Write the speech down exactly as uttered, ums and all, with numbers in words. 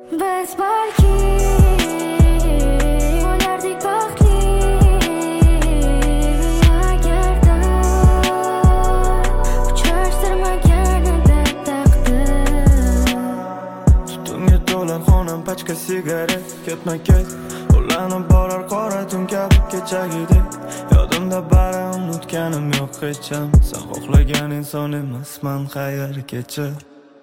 Biz balki bo'lardik baxtli agarda uchrashtirmaganida taqdir. Tutunga to'lar xonam pachka sigaret, ketma-ket ulanib borar qora tun kabi kechagidek. Yodimda bari unutganim yo'q hech ham. Sen xohlagan inson emasman, xayr kechir.